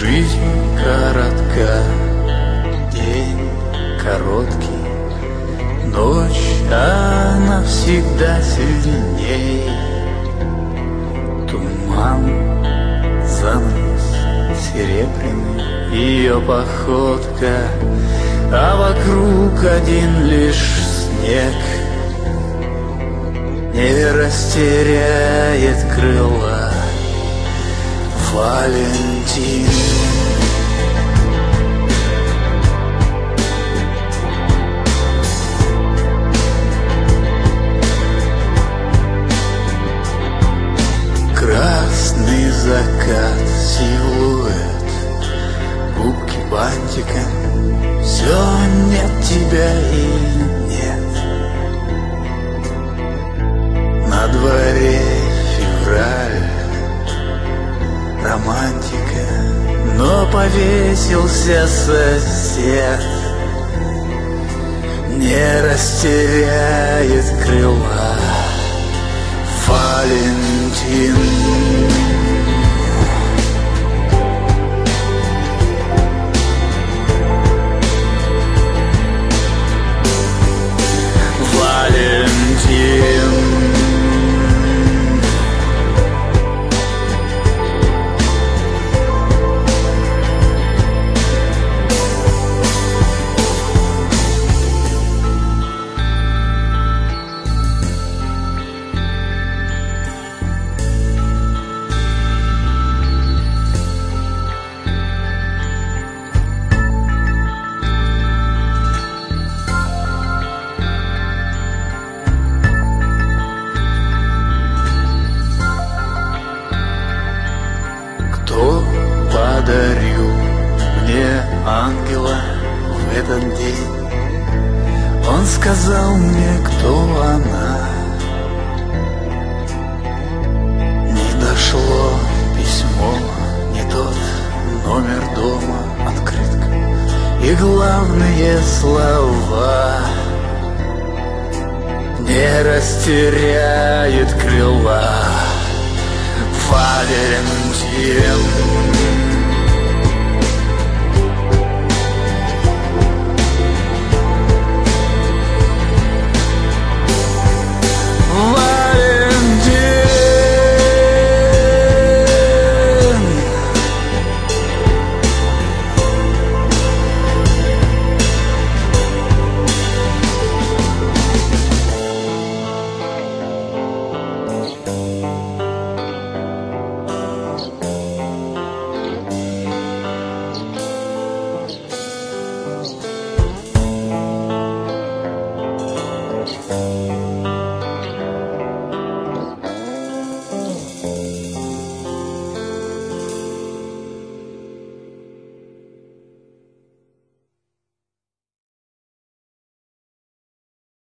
Жизнь коротка, день короткий, ночь, она всегда сильней. Туман, занавес серебряный, ее походка, а вокруг один лишь снег. Не растеряет крыла Валентин. Красный закат, силуэт, губки бантиком, все нет тебя и нет. На дворе февраль, романтика, но повесился сосед. Не растеряет крыла Валентин. Валентин. Подарил мне ангела в этот день. Он сказал мне, кто она. Не дошло письмо, не тот номер дома, открытка и главные слова. Не растеряет крыла Валентин.